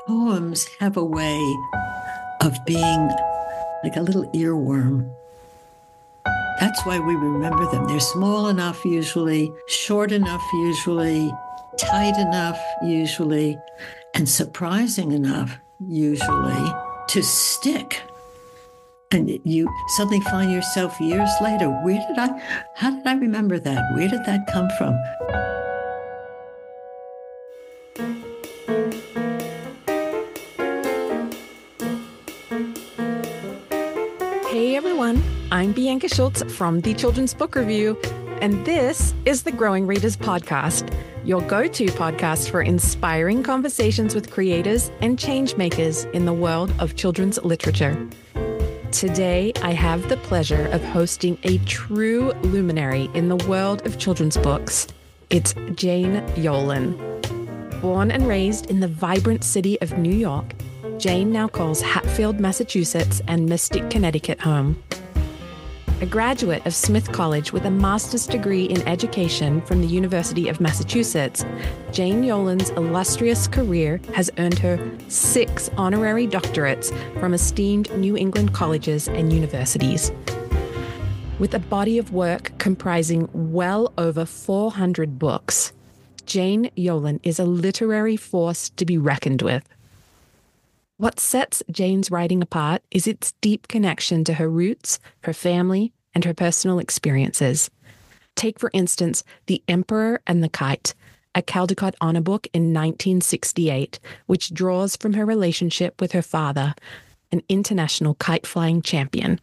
Poems have a way of being like a little earworm. That's why we remember them. They're small enough, usually, short enough, usually, tight enough, usually, and surprising enough, usually, to stick. And you suddenly find yourself years later, how did I remember that? Where did that come from? Hey everyone, I'm Bianca Schultz from the Children's Book Review, and this is the Growing Readers Podcast, your go-to podcast for inspiring conversations with creators and change makers in the world of children's literature. Today, I have the pleasure of hosting a true luminary in the world of children's books. It's Jane Yolen. Born and raised in the vibrant city of New York, Jane now calls Hatfield, Massachusetts and Mystic, Connecticut home. A graduate of Smith College with a master's degree in education from the University of Massachusetts, Jane Yolen's illustrious career has earned her 6 honorary doctorates from esteemed New England colleges and universities. With a body of work comprising well over 400 books, Jane Yolen is a literary force to be reckoned with. What sets Jane's writing apart is its deep connection to her roots, her family, and her personal experiences. Take, for instance, The Emperor and the Kite, a Caldecott Honor Book in 1968, which draws from her relationship with her father, an international kite-flying champion.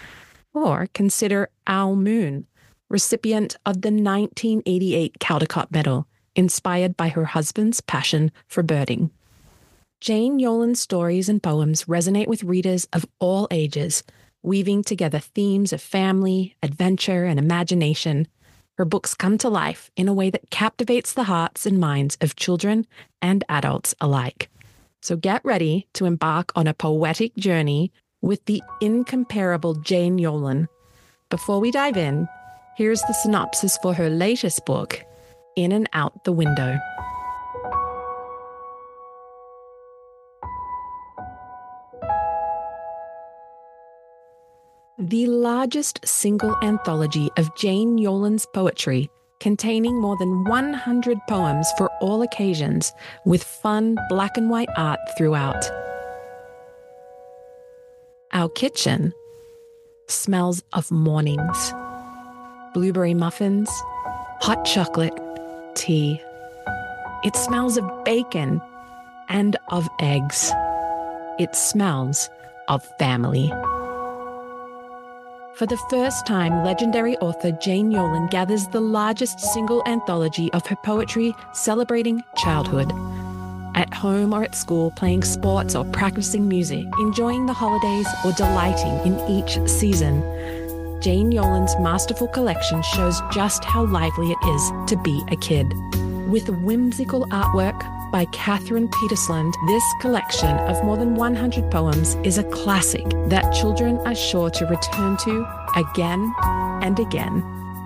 Or consider Owl Moon, recipient of the 1988 Caldecott Medal, inspired by her husband's passion for birding. Jane Yolen's stories and poems resonate with readers of all ages, weaving together themes of family, adventure, and imagination. Her books come to life in a way that captivates the hearts and minds of children and adults alike. So get ready to embark on a poetic journey with the incomparable Jane Yolen. Before we dive in, here's the synopsis for her latest book, In and Out the Window. The largest single anthology of Jane Yolen's poetry, containing more than 100 poems for all occasions, with fun black and white art throughout. Our kitchen smells of mornings, blueberry muffins, hot chocolate, tea. It smells of bacon and of eggs. It smells of family. For the first time, legendary author Jane Yolen gathers the largest single anthology of her poetry celebrating childhood. At home or at school, playing sports or practicing music, enjoying the holidays or delighting in each season, Jane Yolen's masterful collection shows just how lively it is to be a kid. With whimsical artwork by Catherine Petersland, this collection of more than 100 poems is a classic that children are sure to return to again and again.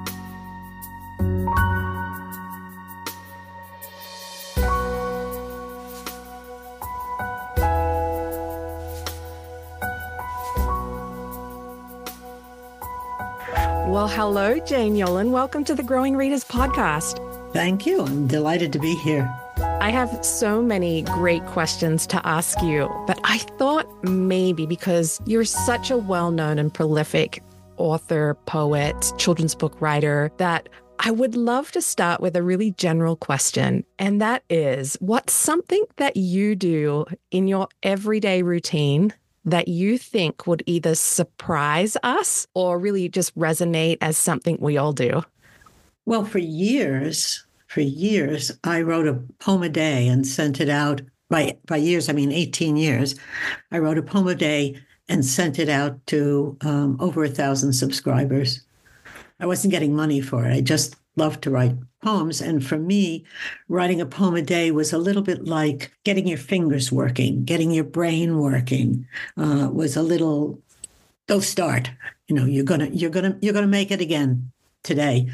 Well, hello, Jane Yolen. Welcome to the Growing Readers Podcast. Thank you. I'm delighted to be here. I have so many great questions to ask you, but I thought maybe because you're such a well-known and prolific author, poet, children's book writer, that I would love to start with a really general question. And that is, what's something that you do in your everyday routine that you think would either surprise us or really just resonate as something we all do? Well, for years, I wrote a poem a day and sent it out. By years, I mean 18 years. I wrote a poem a day and sent it out to over 1,000 subscribers. I wasn't getting money for it. I just loved to write poems. And for me, writing a poem a day was a little bit like getting your fingers working, getting your brain working. Was a little, go start. You know, you're gonna make it again today.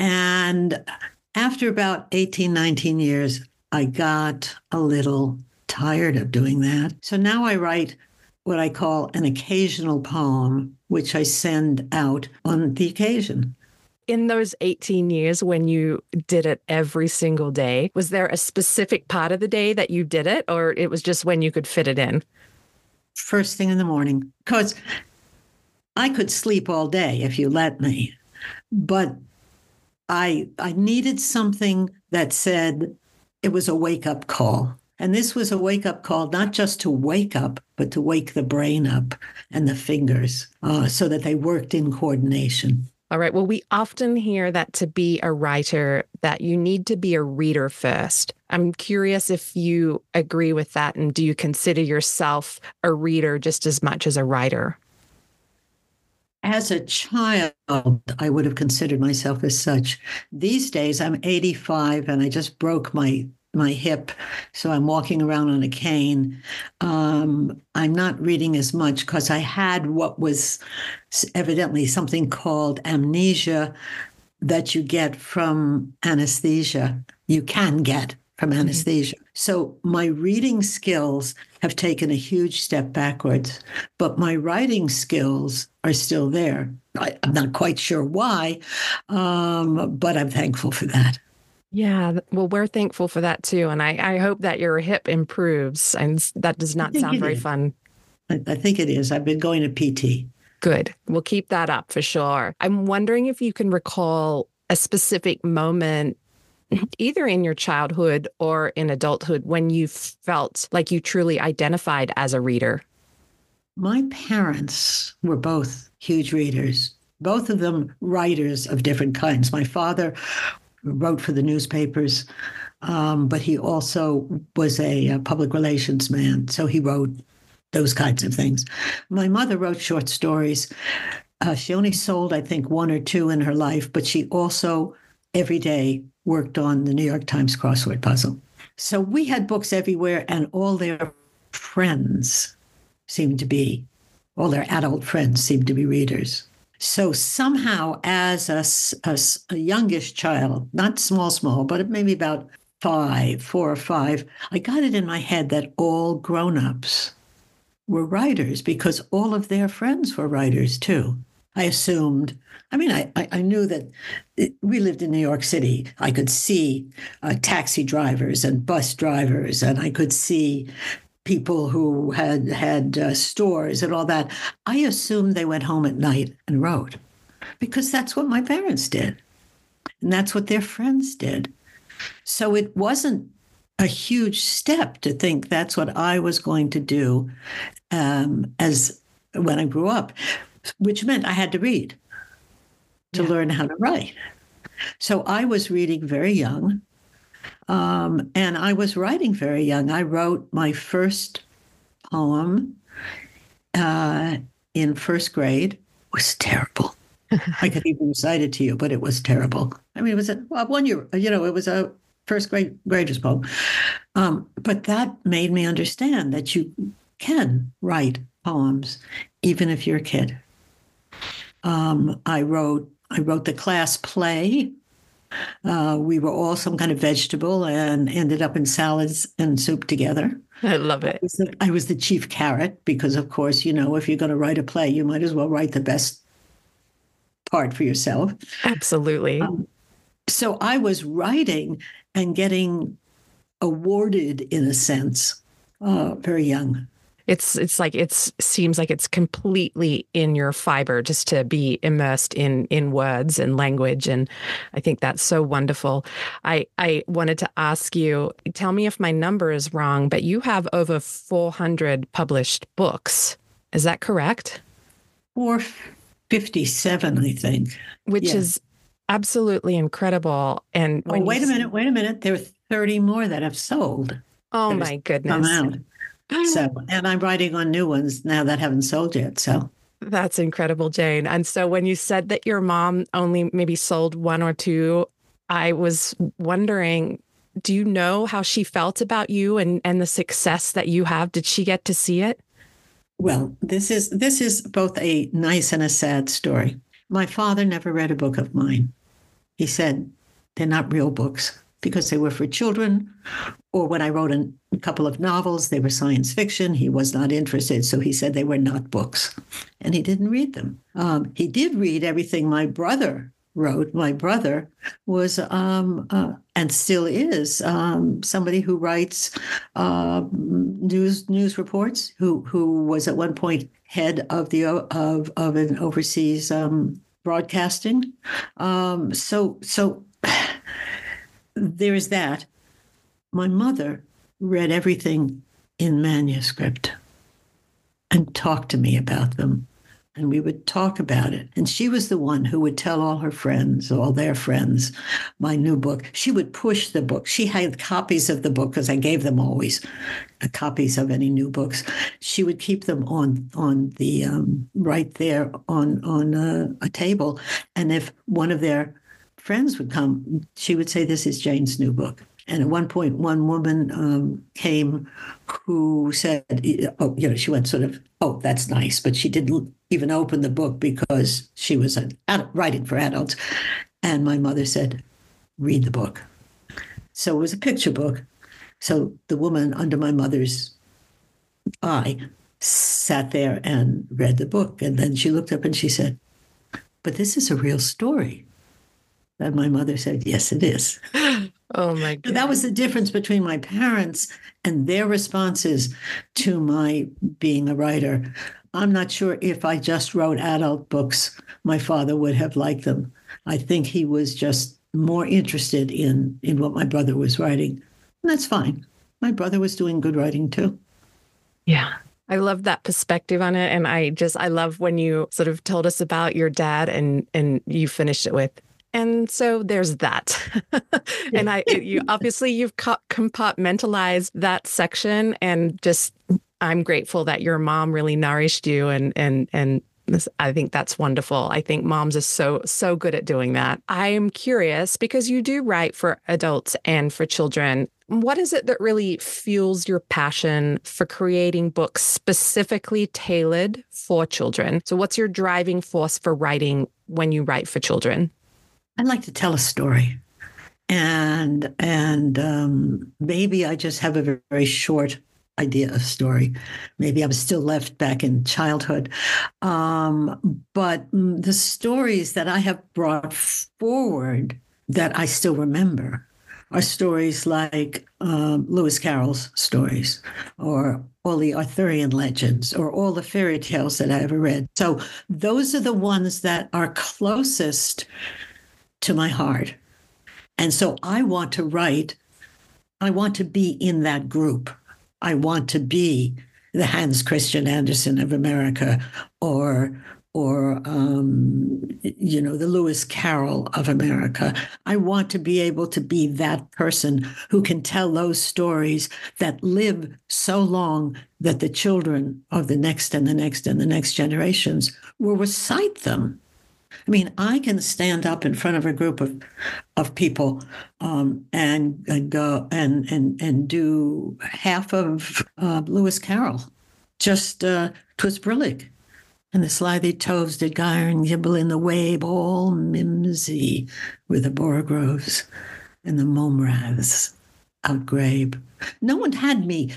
And after about 18, 19 years, I got a little tired of doing that. So now I write what I call an occasional poem, which I send out on the occasion. In those 18 years when you did it every single day, was there a specific part of the day that you did it, or it was just when you could fit it in? First thing in the morning, because I could sleep all day if you let me, but I needed something that said it was a wake-up call. And this was a wake-up call, not just to wake up, but to wake the brain up and the fingers so that they worked in coordination. All right. Well, we often hear that to be a writer, that you need to be a reader first. I'm curious if you agree with that, and do you consider yourself a reader just as much as a writer? As a child, I would have considered myself as such. These days, I'm 85 and I just broke my hip, so I'm walking around on a cane. I'm not reading as much because I had what was evidently something called amnesia that you get from anesthesia. You can get from anesthesia. So my reading skills have taken a huge step backwards, but my writing skills are still there. I'm not quite sure why, but I'm thankful for that. Yeah, well, we're thankful for that too. And I hope that your hip improves. And that does not sound very fun. I think it is. I've been going to PT. Good. We'll keep that up for sure. I'm wondering if you can recall a specific moment, either in your childhood or in adulthood, when you felt like you truly identified as a reader. My parents were both huge readers, both of them writers of different kinds. My father wrote for the newspapers, but he also was a public relations man. So he wrote those kinds of things. My mother wrote short stories. She only sold, I think, one or two in her life, but she also every day worked on the New York Times crossword puzzle. So we had books everywhere, and all their friends seemed to be, all their adult friends seemed to be readers. So somehow, as a youngish child, not small, but maybe about 4 or 5, I got it in my head that all grown-ups were writers because all of their friends were writers too. I assumed, I knew that we lived in New York City. I could see taxi drivers and bus drivers, and I could see people who had stores and all that. I assumed they went home at night and wrote because that's what my parents did. And that's what their friends did. So it wasn't a huge step to think that's what I was going to do as when I grew up, which meant I had to read to learn how to write. So I was reading very young. And I was writing very young. I wrote my first poem in first grade. It was terrible. I could even recite it to you, but it was terrible. I mean, it was a 1 year, it was a first grader's poem. But that made me understand that you can write poems even if you're a kid. I wrote the class play. We were all some kind of vegetable and ended up in salads and soup together. I love it. I was the chief carrot because, of course, if you're going to write a play, you might as well write the best part for yourself. Absolutely. So I was writing and getting awarded, in a sense, very young. It's like seems like it's completely in your fiber just to be immersed in words and language. And I think that's so wonderful. I wanted to ask you, tell me if my number is wrong, but you have over 400 published books. Is that correct? 457, I think. Which is absolutely incredible. And wait a minute. There are 30 more that have sold. Oh my goodness. Come out. So, and I'm writing on new ones now that haven't sold yet. So that's incredible, Jane. And so when you said that your mom only maybe sold 1 or 2, I was wondering, do you know how she felt about you and the success that you have? Did she get to see it? Well, this is both a nice and a sad story. My father never read a book of mine. He said, they're not real books. because they were for children. Or when I wrote a couple of novels, they were science fiction. He was not interested. So he said they were not books. And he didn't read them. He did read everything my brother wrote. My brother was, and still is, somebody who writes news reports, who was at one point head of an overseas broadcasting. So there is that. My mother read everything in manuscript and talked to me about them. And we would talk about it. And she was the one who would tell all her friends, all their friends, my new book. She would push the book. She had copies of the book because I gave them always copies of any new books. She would keep them on the right there on a table. And if one of their friends would come, she would say, "This is Jane's new book." And at one point, one woman came who said, "Oh, she went sort of, oh, that's nice," but she didn't even open the book because she was writing for adults. And my mother said, "Read the book." So it was a picture book. So the woman under my mother's eye sat there and read the book. And then she looked up and she said, "But this is a real story." And my mother said, "Yes, it is." Oh my God. So that was the difference between my parents and their responses to my being a writer. I'm not sure if I just wrote adult books, my father would have liked them. I think he was just more interested in what my brother was writing. And that's fine. My brother was doing good writing too. Yeah. I love that perspective on it. And I love when you sort of told us about your dad and you finished it with, and so there's that. And you've compartmentalized that section, and just, I'm grateful that your mom really nourished you. And this, I think that's wonderful. I think moms are so good at doing that. I am curious, because you do write for adults and for children. What is it that really fuels your passion for creating books specifically tailored for children? So what's your driving force for writing when you write for children? I like to tell a story, and maybe I just have a very short idea of story. Maybe I'm still left back in childhood, but the stories that I have brought forward that I still remember are stories like Lewis Carroll's stories, or all the Arthurian legends, or all the fairy tales that I ever read. So those are the ones that are closest to my heart. And so I want to be in that group. I want to be the Hans Christian Andersen of America, or the Lewis Carroll of America. I want to be able to be that person who can tell those stories that live so long that the children of the next and the next and the next generations will recite them. I mean, I can stand up in front of a group of people and go and do half of Lewis Carroll. Just 'twas brillig, and the slithy toves did gyre and gibble in the wabe, all mimsy with the borogoves and the momraths outgrabe. No one had me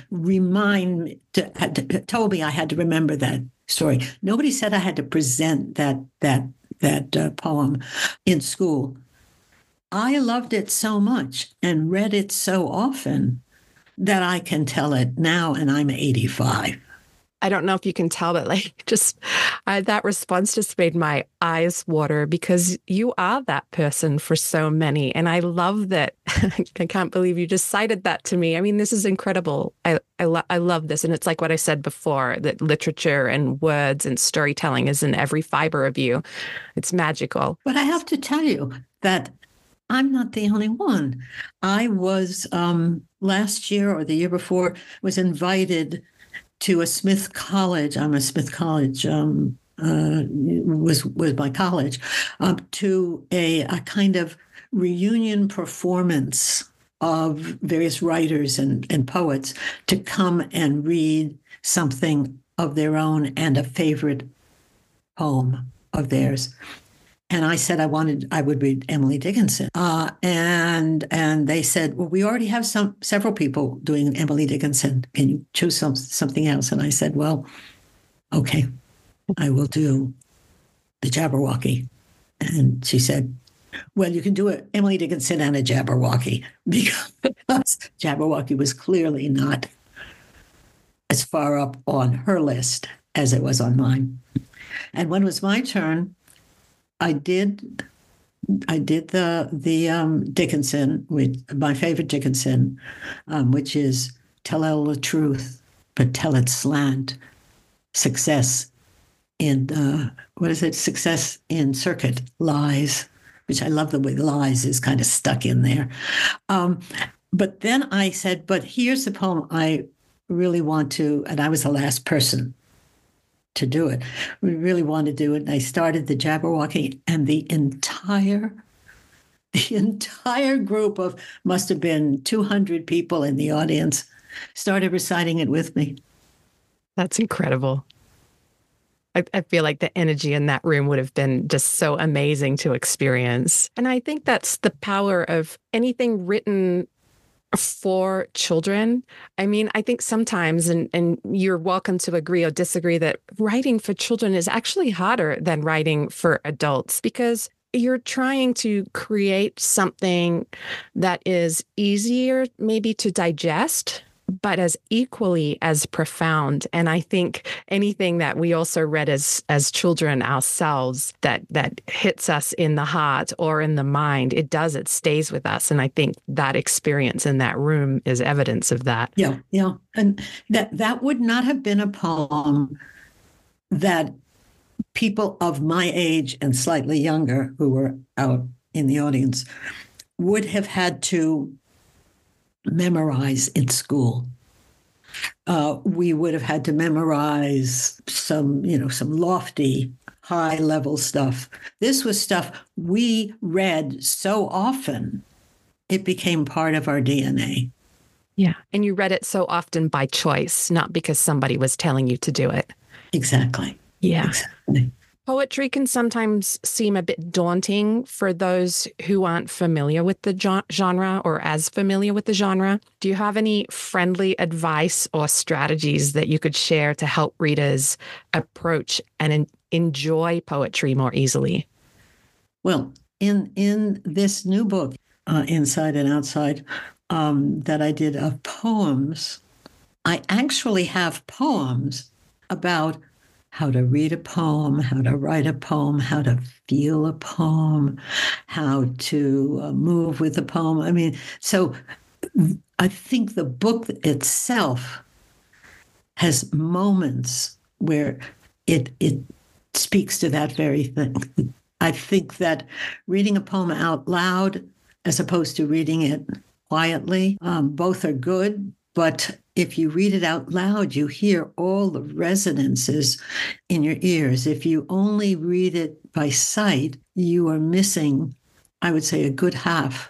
told me I had to remember that story. Nobody said I had to present that poem in school. I loved it so much and read it so often that I can tell it now, and I'm 85. I don't know if you can tell, but that response just made my eyes water, because you are that person for so many. And I love that. I can't believe you just cited that to me. I mean, this is incredible. I love this. And it's like what I said before, that literature and words and storytelling is in every fiber of you. It's magical. But I have to tell you that I'm not the only one. I was last year or the year before was invited to a Smith College. I'm a Smith College, was my college, to a kind of reunion performance of various writers and poets to come and read something of their own and a favorite poem of theirs. And I said I would read Emily Dickinson. And they said, well, we already have several people doing Emily Dickinson. Can you choose something else? And I said, well, okay, I will do the Jabberwocky. And she said, well, you can do it, Emily Dickinson and a Jabberwocky, because Jabberwocky was clearly not as far up on her list as it was on mine. And when it was my turn, I did the Dickinson, with my favorite Dickinson, which is tell all the truth, but tell it slant. Success in Success in circuit lies, which I love the way lies is kind of stuck in there. But then I said, but here's the poem I really want to, and I was the last person to do it. We really wanted to do it. And I started the Jabberwocky, and the entire group of must have been 200 people in the audience started reciting it with me. That's incredible. I feel like the energy in that room would have been just so amazing to experience. And I think that's the power of anything written for children. I mean, I think sometimes, and you're welcome to agree or disagree, that writing for children is actually harder than writing for adults, because you're trying to create something that is easier maybe to digest, but as equally as profound. And I think anything that we also read as children ourselves that hits us in the heart or in the mind, it stays with us. And I think that experience in that room is evidence of that. Yeah. And that would not have been a poem that people of my age and slightly younger who were out in the audience would have had to memorize in school. We would have had to memorize some lofty, high-level stuff. This was stuff we read so often, it became part of our DNA. Yeah. And you read it so often by choice, not because somebody was telling you to do it. Exactly. Yeah. Exactly. Poetry can sometimes seem a bit daunting for those who aren't familiar with the genre or as familiar with the genre. Do you have any friendly advice or strategies that you could share to help readers approach and enjoy poetry more easily? Well, in this new book, Inside and Outside, that I did of poems, I actually have poems about how to read a poem, how to write a poem, how to feel a poem, how to move with a poem. I mean, so I think the book itself has moments where it speaks to that very thing. I think that reading a poem out loud as opposed to reading it quietly, both are good, but if you read it out loud, you hear all the resonances in your ears. If you only read it by sight, you are missing, I would say, a good half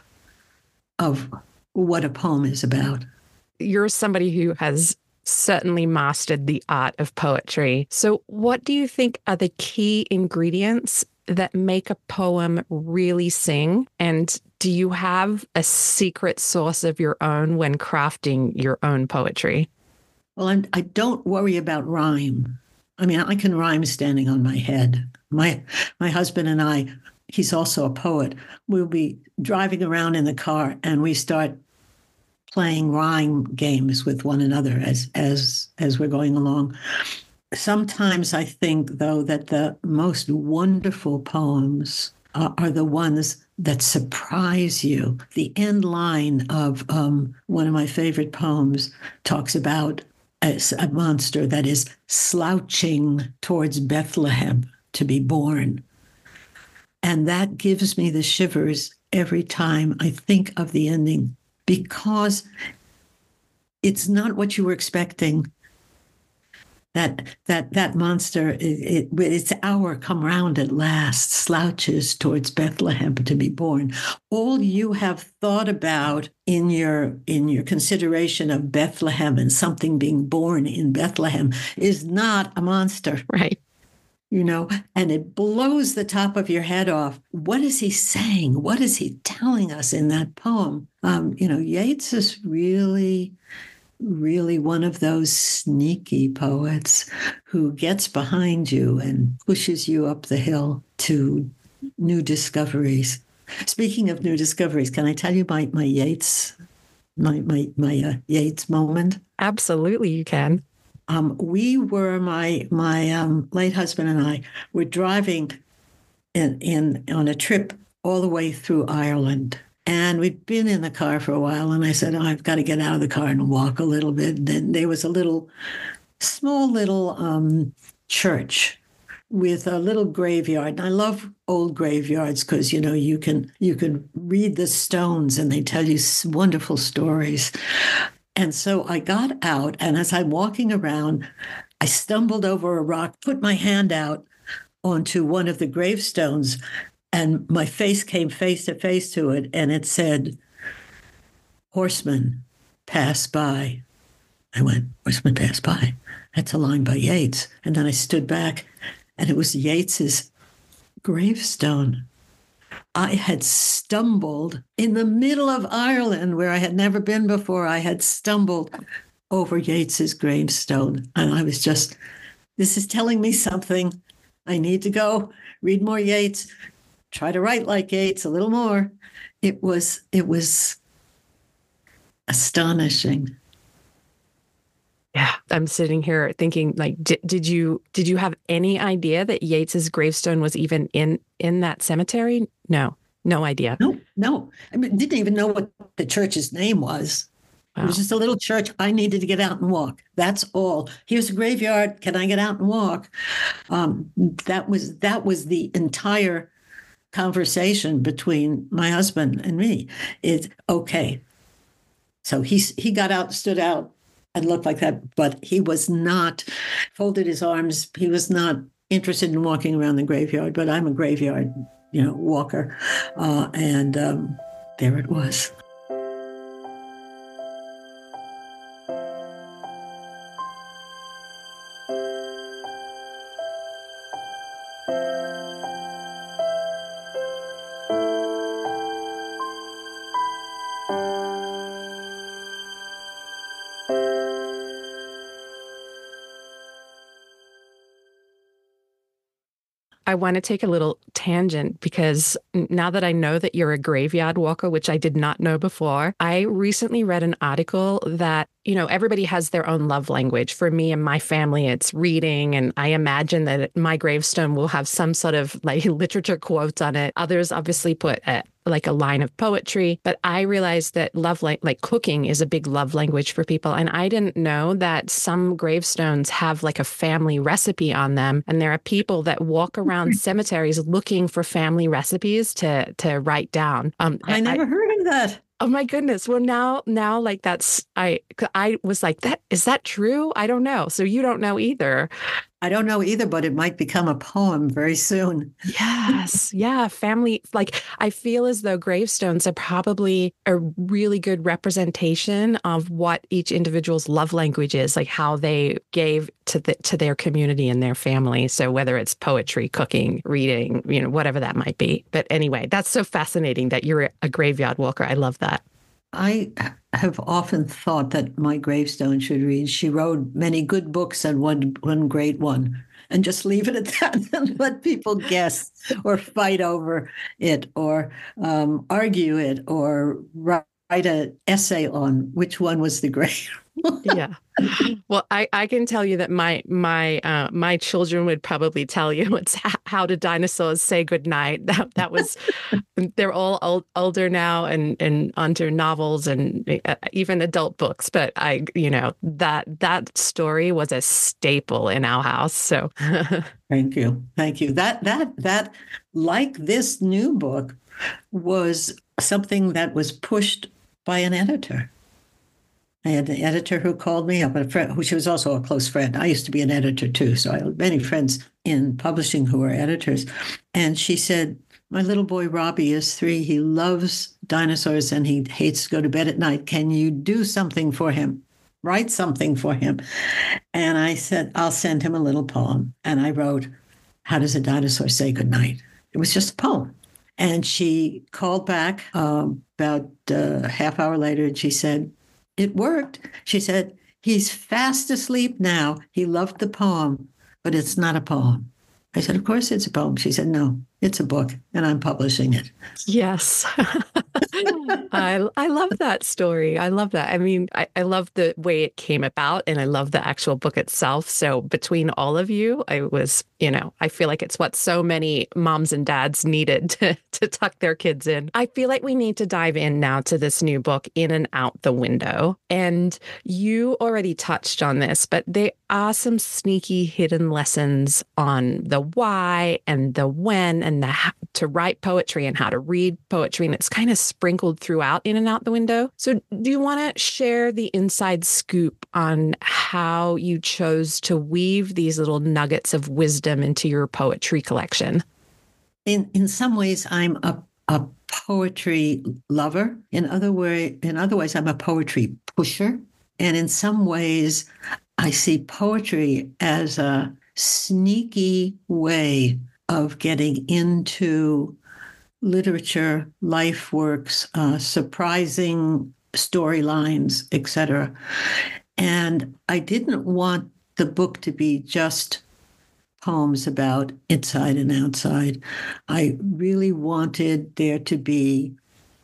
of what a poem is about. You're somebody who has certainly mastered the art of poetry. So what do you think are the key ingredients that make a poem really sing? And do you have a secret sauce of your own when crafting your own poetry? Well, I don't worry about rhyme. I mean, I can rhyme standing on my head. My husband and I, he's also a poet, we'll be driving around in the car and we start playing rhyme games with one another as we're going along. Sometimes I think, though, that the most wonderful poems are the ones that surprise you. The end line of one of my favorite poems talks about a monster that is slouching towards Bethlehem to be born. And that gives me the shivers every time I think of the ending, because it's not what you were expecting. That monster, its hour come round at last, slouches towards Bethlehem to be born. All you have thought about in your consideration of Bethlehem and something being born in Bethlehem is not a monster. Right. and it blows the top of your head off. What is he saying? What is he telling us in that poem? Yeats is really, really one of those sneaky poets who gets behind you and pushes you up the hill to new discoveries. Speaking of new discoveries, can I tell you my Yeats Yeats moment? Absolutely, you can. We were my late husband and I were driving in on a trip all the way through Ireland. And we'd been in the car for a while, and I said, I've got to get out of the car and walk a little bit. And then there was a small little church with a little graveyard. And I love old graveyards because, you can read the stones and they tell you wonderful stories. And so I got out, and as I'm walking around, I stumbled over a rock, put my hand out onto one of the gravestones, and my face came face to face to it, and it said, "Horsemen pass by." I went, "Horsemen pass by?" That's a line by Yeats. And then I stood back, and it was Yeats's gravestone. I had stumbled in the middle of Ireland where I had never been before. I had stumbled over Yeats's gravestone. And I was just, this is telling me something. I need to go read more Yeats, try to write like Yeats a little more. It was astonishing. Yeah, I'm sitting here thinking, like, did you have any idea that Yeats's gravestone was even in that cemetery? No idea. No. I mean, didn't even know what the church's name was. Wow. It was just a little church. I needed to get out and walk. That's all. Here's a graveyard. Can I get out and walk? That was the entire conversation between my husband and me. It's okay. So he got out, stood out, and looked like that, but he was not, folded his arms. He was not interested in walking around the graveyard, but I'm a graveyard, walker. And there it was. I want to take a little tangent because now that I know that you're a graveyard walker, which I did not know before, I recently read an article that, everybody has their own love language. For me and my family, it's reading. And I imagine that my gravestone will have some sort of like literature quotes on it. Others obviously put like a line of poetry, but I realized that like cooking is a big love language for people. And I didn't know that some gravestones have like a family recipe on them. And there are people that walk around cemeteries looking for family recipes to write down. I never heard of that. Oh my goodness. Well, now like I was like, is that true? I don't know. So you don't know either. I don't know either, but it might become a poem very soon. Yes. Yeah. Family. Like, I feel as though gravestones are probably a really good representation of what each individual's love language is, like how they gave to their community and their family. So whether it's poetry, cooking, reading, whatever that might be. But anyway, that's so fascinating that you're a graveyard walker. I love that. I have often thought that my gravestone should read, "She wrote many good books and one great one," and just leave it at that and let people guess or fight over it or argue it or write an essay on which one was the great one. Yeah. Well, I can tell you that my children would probably tell you it's How Did Dinosaurs Say Goodnight. That was, they're all older now and onto novels and even adult books. But that story was a staple in our house. So Thank you. That like this new book was something that was pushed by an editor. I had an editor who called me up, a friend who she was also a close friend. I used to be an editor too, so I had many friends in publishing who were editors. And she said, "My little boy Robbie is 3. He loves dinosaurs and he hates to go to bed at night. Can you do something for him? Write something for him." And I said, "I'll send him a little poem." And I wrote How Does a Dinosaur Say Goodnight? It was just a poem. And she called back about a half hour later, and she said, it worked. She said, he's fast asleep now. He loved the poem, but it's not a poem. I said, of course it's a poem. She said, no, it's a book, and I'm publishing it. Yes. I love that story. I love that. I mean, I love the way it came about, and I love the actual book itself. So between all of you, I was, I feel like it's what so many moms and dads needed to tuck their kids in. I feel like we need to dive in now to this new book, In and Out the Window. And you already touched on this, but there are some sneaky hidden lessons on the why and the when and the how to write poetry and how to read poetry. And it's kind of sprinkled throughout In and Out the Window. So do you want to share the inside scoop on how you chose to weave these little nuggets of wisdom into your poetry collection? In some ways, I'm a poetry lover. In other ways, I'm a poetry pusher. And in some ways, I see poetry as a sneaky way of getting into literature, life works, surprising storylines, etc. And I didn't want the book to be just poems about inside and outside. I really wanted there to be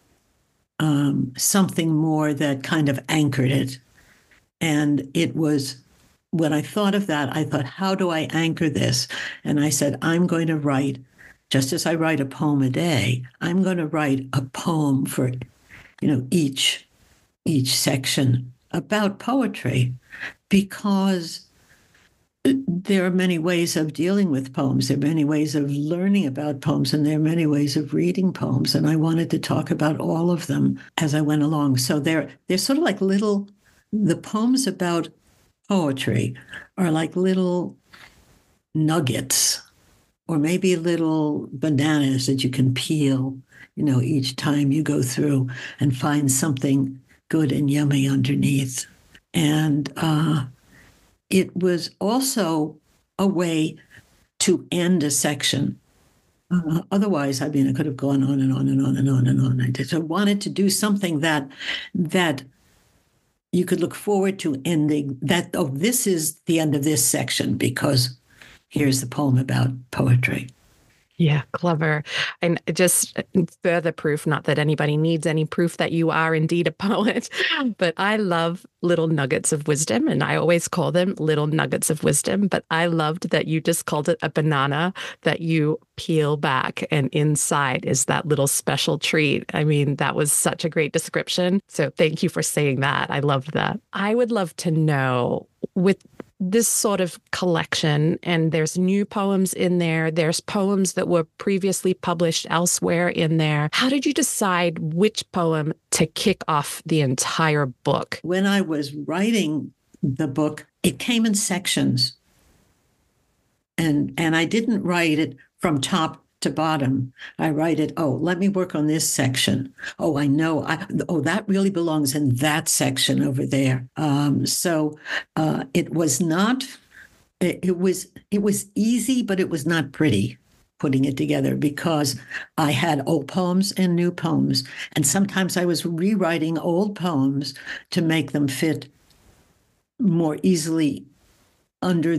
something more that kind of anchored it. And it was, when I thought of that, I thought, how do I anchor this? And I said, I'm going to write, just as I write a poem a day, I'm going to write a poem for, each section about poetry, because there are many ways of dealing with poems. There are many ways of learning about poems, and there are many ways of reading poems. And I wanted to talk about all of them as I went along. So they're sort of like the poems about poetry are like little nuggets, or maybe little bananas that you can peel, each time you go through and find something good and yummy underneath. And it was also a way to end a section. Otherwise, I could have gone on and on and on and on and on. I wanted to do something that you could look forward to ending, that, this is the end of this section because here's the poem about poetry. Yeah, clever. And just further proof, not that anybody needs any proof that you are indeed a poet, but I love little nuggets of wisdom, and I always call them little nuggets of wisdom. But I loved that you just called it a banana that you peel back, and inside is that little special treat. I mean, that was such a great description. So thank you for saying that. I loved that. I would love to know, with this sort of collection, and there's new poems in there, there's poems that were previously published elsewhere in there. How did you decide which poem to kick off the entire book? When I was writing the book, it came in sections. And I didn't write it from top to bottom. I write it, let me work on this section. I know, that really belongs in that section over there. So it was not, it was easy, but it was not pretty putting it together, because I had old poems and new poems. And sometimes I was rewriting old poems to make them fit more easily under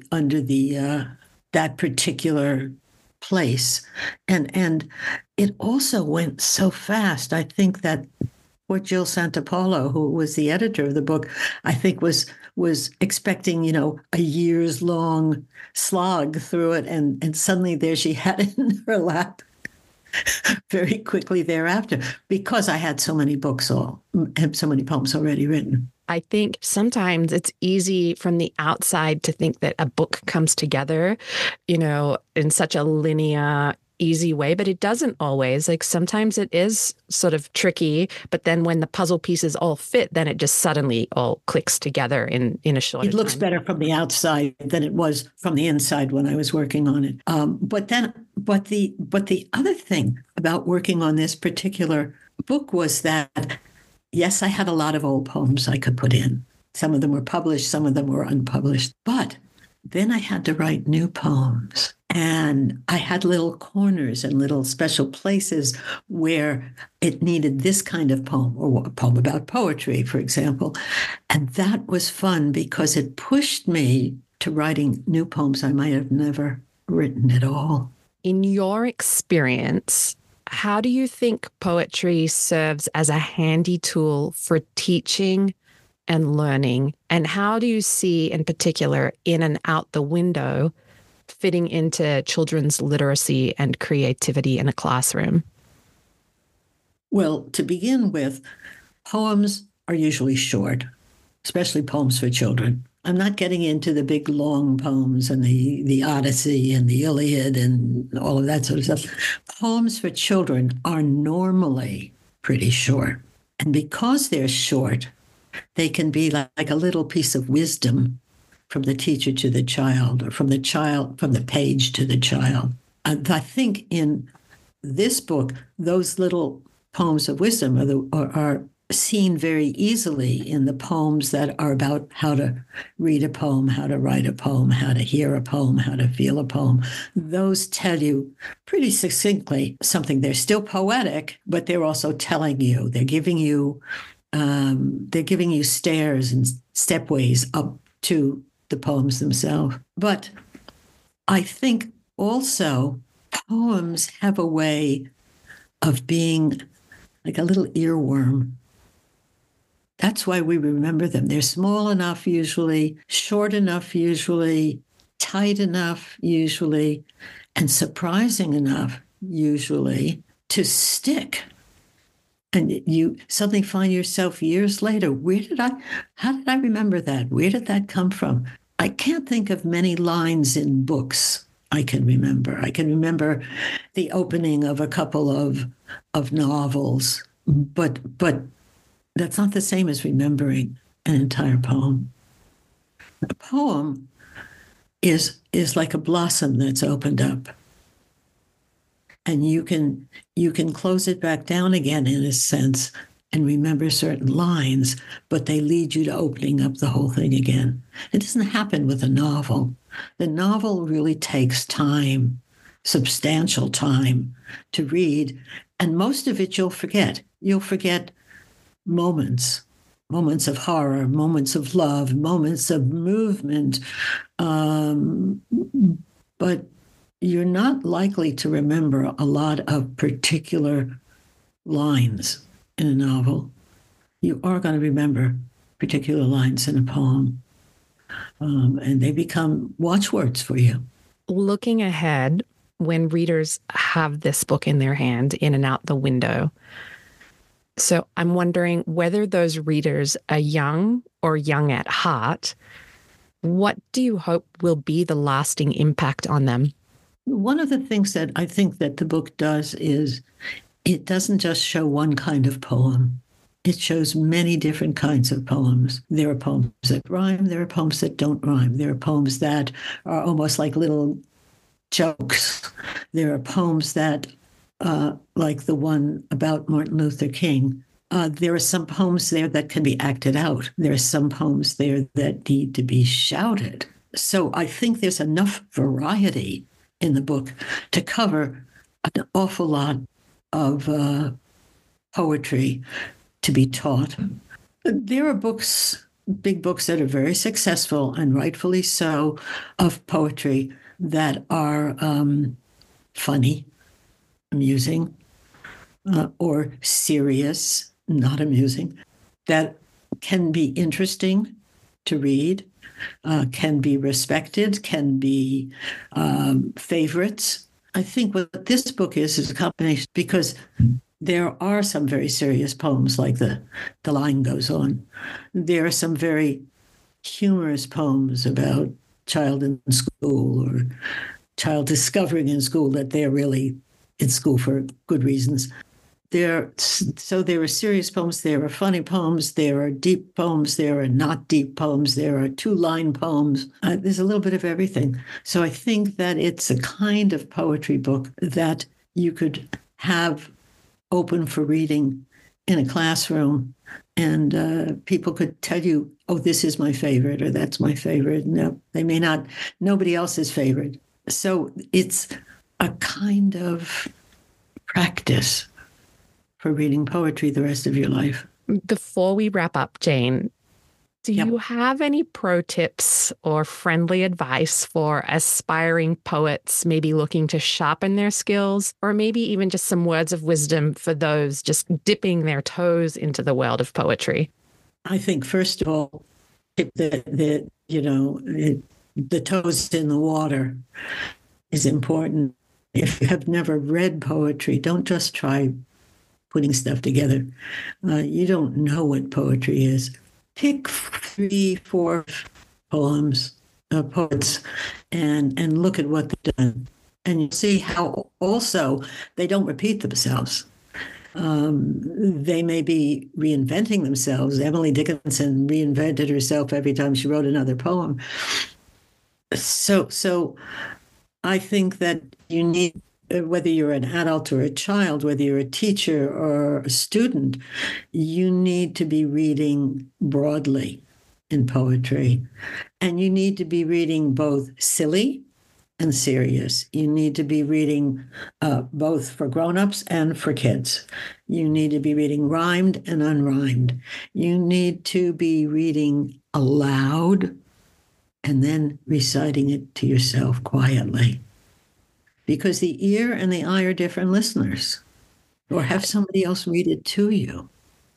that particular place. And it also went so fast. I think that poor Jill Santopolo, who was the editor of the book, I think was expecting, a year's long slog through it. And suddenly there she had it in her lap very quickly thereafter, because I had so many poems already written. I think sometimes it's easy from the outside to think that a book comes together, in such a linear, easy way, but it doesn't always. Like sometimes it is sort of tricky, but then when the puzzle pieces all fit, then it just suddenly all clicks together in a short time. It looks better from the outside than it was from the inside when I was working on it. But the other thing about working on this particular book was that, yes, I had a lot of old poems I could put in. Some of them were published, some of them were unpublished. But then I had to write new poems. And I had little corners and little special places where it needed this kind of poem, or a poem about poetry, for example. And that was fun because it pushed me to writing new poems I might have never written at all. In your experience, how do you think poetry serves as a handy tool for teaching and learning? And how do you see, in particular, In and Out the Window fitting into children's literacy and creativity in a classroom? Well, to begin with, poems are usually short, especially poems for children. I'm not getting into the big long poems and the Odyssey and the Iliad and all of that sort of stuff. Poems for children are normally pretty short. And because they're short, they can be like a little piece of wisdom from the teacher to the child, or from the page to the child. And I think in this book, those little poems of wisdom are seen very easily in the poems that are about how to read a poem, how to write a poem, how to hear a poem, how to feel a poem. Those tell you pretty succinctly something. They're still poetic, but they're also telling you. They're giving you stairs and stepways up to the poems themselves. But I think also poems have a way of being like a little earworm. That's why we remember them. They're small enough usually, short enough usually, tight enough usually, and surprising enough usually to stick. And you suddenly find yourself years later, how did I remember that? Where did that come from? I can't think of many lines in books I can remember. I can remember the opening of a couple of novels, but that's not the same as remembering an entire poem. A poem is like a blossom that's opened up. And you can close it back down again in a sense and remember certain lines, but they lead you to opening up the whole thing again. It doesn't happen with a novel. The novel really takes time, substantial time to read, and most of it you'll forget. You'll forget moments of horror, moments of love, moments of movement, but you're not likely to remember a lot of particular lines in a novel. You are going to remember particular lines in a poem, and they become watchwords for you. Looking ahead, when readers have this book in their hand, In and Out the Window, so I'm wondering whether those readers are young or young at heart, what do you hope will be the lasting impact on them? One of the things that I think that the book does is it doesn't just show one kind of poem. It shows many different kinds of poems. There are poems that rhyme. There are poems that don't rhyme. There are poems that are almost like little jokes. There are poems that, like the one about Martin Luther King, there are some poems there that can be acted out. There are some poems there that need to be shouted. So I think there's enough variety in the book to cover an awful lot of poetry to be taught. There are books, big books that are very successful, and rightfully so, of poetry that are funny, amusing, or serious, not amusing, that can be interesting to read, can be respected, can be favorites. I think what this book is a combination, because there are some very serious poems like The Line Goes On. There are some very humorous poems about child in school or child discovering in school that they're really in school for good reasons. There are serious poems, there are funny poems, there are deep poems, there are not deep poems, there are two-line poems. There's a little bit of everything. So I think that it's a kind of poetry book that you could have open for reading in a classroom, and people could tell you, oh, this is my favorite, or that's my favorite. No, they may not, nobody else's favorite, So it's a kind of practice for reading poetry the rest of your life. Before we wrap up, Jane, do Yep. you have any pro tips or friendly advice for aspiring poets, maybe looking to sharpen their skills, or maybe even just some words of wisdom for those just dipping their toes into the world of poetry? I think, first of all, dip the toes in the water is important. If you have never read poetry, don't just try putting stuff together. You don't know what poetry is. Pick 3, 4 poets, and look at what they've done. And you see how also they don't repeat themselves. They may be reinventing themselves. Emily Dickinson reinvented herself every time she wrote another poem. So I think that you need, whether you're an adult or a child, whether you're a teacher or a student, you need to be reading broadly in poetry. And you need to be reading both silly and serious. You need to be reading both for grown-ups and for kids. You need to be reading rhymed and unrhymed. You need to be reading aloud and then reciting it to yourself quietly. Because the ear and the eye are different listeners. Or have somebody else read it to you.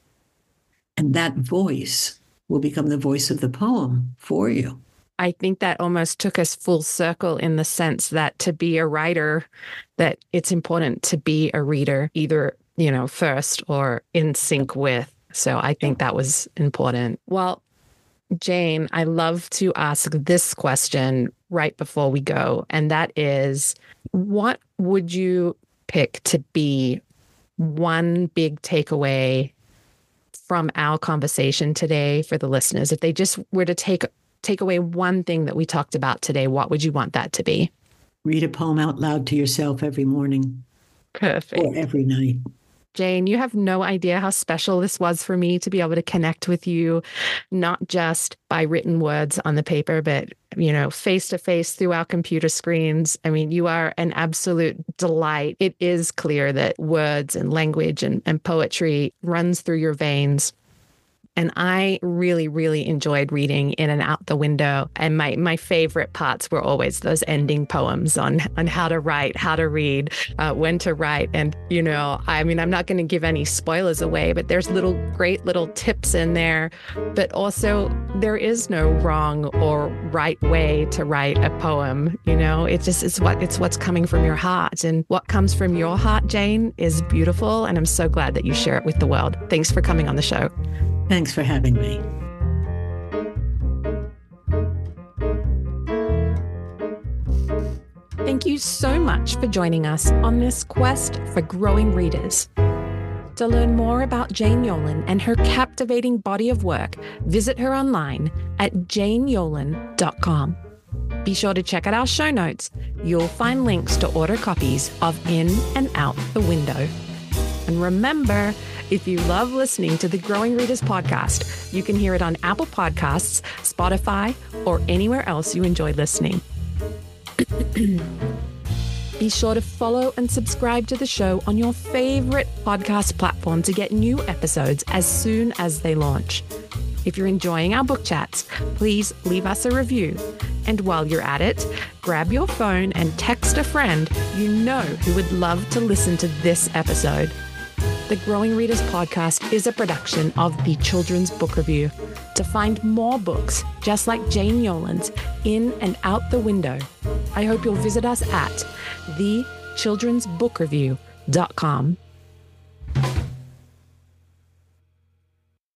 And that voice will become the voice of the poem for you. I think that almost took us full circle in the sense that to be a writer, that it's important to be a reader, either, first or in sync with. So I think that was important. Well, Jane, I love to ask this question right before we go, and that is, what would you pick to be one big takeaway from our conversation today for the listeners? If they just were to take away one thing that we talked about today, what would you want that to be? Read a poem out loud to yourself every morning. Perfect. Or every night. Jane, you have no idea how special this was for me to be able to connect with you, not just by written words on the paper, but, face to face through our computer screens. I mean, you are an absolute delight. It is clear that words and language and poetry runs through your veins. And I really, really enjoyed reading In and Out the Window. And my favorite parts were always those ending poems on how to write, how to read, when to write. And, I'm not going to give any spoilers away, but there's great little tips in there. But also, there is no wrong or right way to write a poem. It's what's coming from your heart. And what comes from your heart, Jane, is beautiful. And I'm so glad that you share it with the world. Thanks for coming on the show. Thanks for having me. Thank you so much for joining us on this quest for growing readers. To learn more about Jane Yolen and her captivating body of work, visit her online at janeyolen.com. Be sure to check out our show notes. You'll find links to order copies of In and Out the Window. And remember, if you love listening to the Growing Readers podcast, you can hear it on Apple Podcasts, Spotify, or anywhere else you enjoy listening. Be sure to follow and subscribe to the show on your favorite podcast platform to get new episodes as soon as they launch. If you're enjoying our book chats, please leave us a review. And while you're at it, grab your phone and text a friend you know who would love to listen to this episode. The Growing Readers podcast is a production of the Children's Book Review. To find more books just like Jane Yolen's In and Out the Window, I hope you'll visit us at thechildrensbookreview.com.